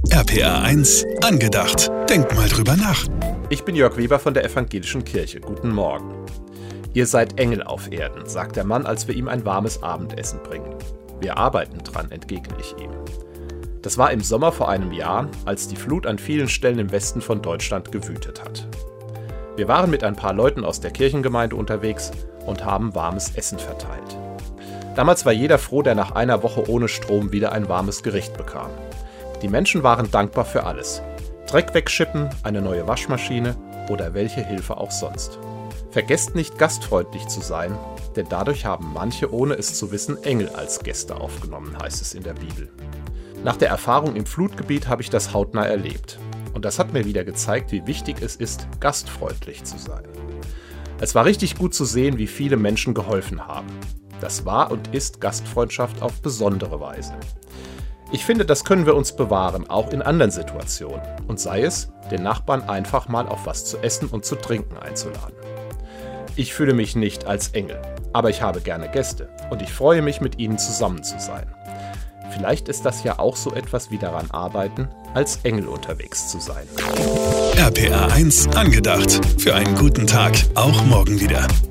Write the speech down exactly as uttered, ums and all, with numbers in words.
R P R eins angedacht. Denk mal drüber nach. Ich bin Jörg Weber von der Evangelischen Kirche. Guten Morgen. Ihr seid Engel auf Erden, sagt der Mann, als wir ihm ein warmes Abendessen bringen. Wir arbeiten dran, entgegne ich ihm. Das war im Sommer vor einem Jahr, als die Flut an vielen Stellen im Westen von Deutschland gewütet hat. Wir waren mit ein paar Leuten aus der Kirchengemeinde unterwegs und haben warmes Essen verteilt. Damals war jeder froh, der nach einer Woche ohne Strom wieder ein warmes Gericht bekam. Die Menschen waren dankbar für alles. Dreck wegschippen, eine neue Waschmaschine oder welche Hilfe auch sonst. Vergesst nicht, gastfreundlich zu sein, denn dadurch haben manche, ohne es zu wissen, Engel als Gäste aufgenommen, heißt es in der Bibel. Nach der Erfahrung im Flutgebiet habe ich das hautnah erlebt. Und das hat mir wieder gezeigt, wie wichtig es ist, gastfreundlich zu sein. Es war richtig gut zu sehen, wie viele Menschen geholfen haben. Das war und ist Gastfreundschaft auf besondere Weise. Ich finde, das können wir uns bewahren, auch in anderen Situationen. Und sei es, den Nachbarn einfach mal auf was zu essen und zu trinken einzuladen. Ich fühle mich nicht als Engel, aber ich habe gerne Gäste und ich freue mich, mit ihnen zusammen zu sein. Vielleicht ist das ja auch so etwas wie daran arbeiten, als Engel unterwegs zu sein. R P R eins angedacht. Für einen guten Tag, auch morgen wieder.